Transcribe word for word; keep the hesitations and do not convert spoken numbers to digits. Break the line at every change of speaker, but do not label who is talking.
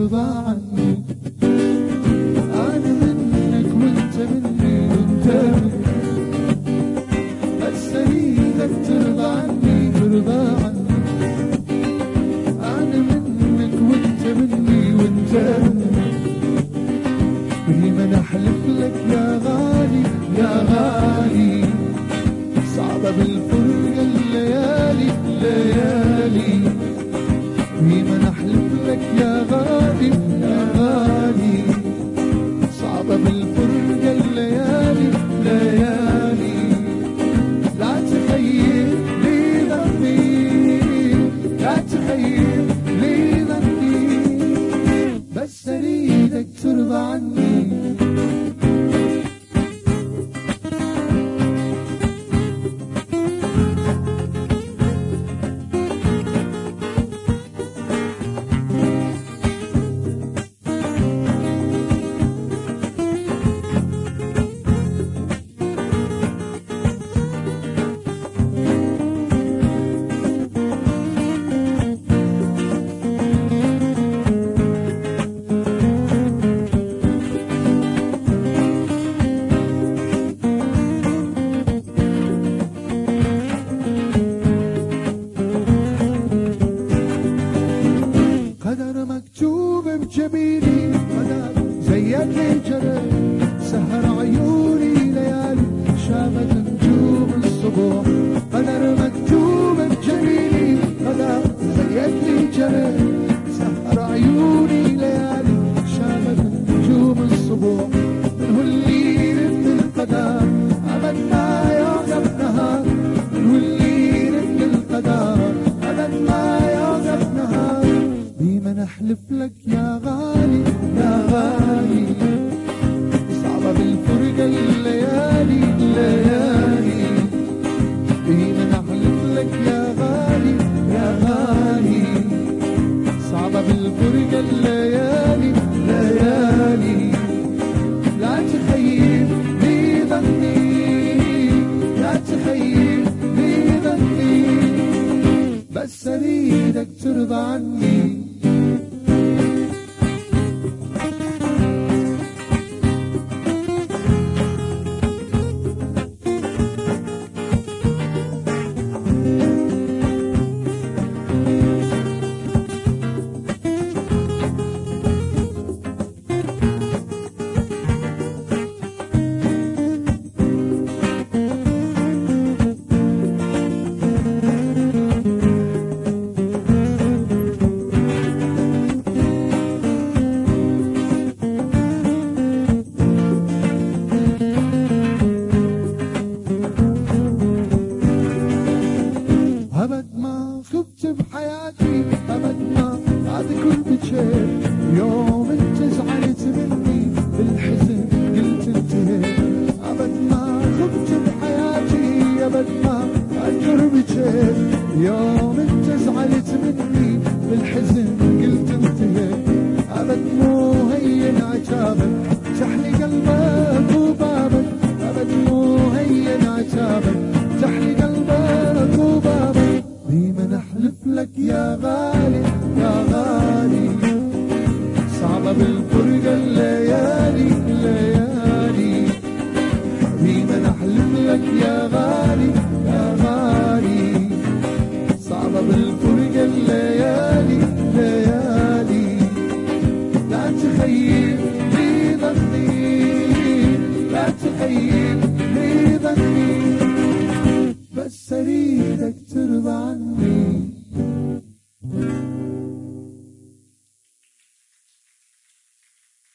ترضى عني. أنا منك وانت مني وانت مني، بس أريدك ترضى عني ترضى عني. أنا منك وانت مني وانت مني، وديما أحلف لك يا غالي يا غالي. صعبة بالفرقة الليالي الليالي، وديما أحلف لك يا غالي يا غالي. صعبة بالفرقة الليالي الليالي. لا تخيل لي ذنبي، لا تخيل لي ذنبي، بس أريدك ترضى عني. قدر مكتوب بجبيني، قدر زيك لي جرى، سهر عيوني ليالي شامت نجوم الصبح. قدر مكتوب بجبيني، قدر زيك لي جرى، سهر عيوني ليالي شامت نجوم الصبح. من هو اللي يرد القدر أبد ما يوقف نهار، من هو اللي يرد القدر أبد ما يوقف نهار. ديما أحلف لك يا غالي يا غالي. صعبة بالفرقة الليالي الليالي، ديما أحلف لك يا غالي يا غالي. صعبة بالفرقة الليالي الليالي. لا تخيل لي ظني، لا تخيل لي ظني، بس أريدك ترضى عني. أبد ما خبت بحياتي، أبد ما أذكر بشيء يوم انت زعلت مني بالحزن قلت انتهيت. أبد ما خبت بحياتي، أبد ما أذكر بشيء يوم انت زعلت مني بالحزن قلت انتهيت. أبد مو هين عتابك تحلي قلبك وبابك، أبد مو هين عتابك تحلي قلبك وبابك. ديما أحلف لك يا غالي يا غالي. صعبة بالفرقة الليالي الليالي، ديما أحلف لك يا غالي يا غالي. صعبة بالفرقة الليالي الليالي. لا تخيل لي ظني، لا تخيل لي ظني، بس أريدك ترضى عني.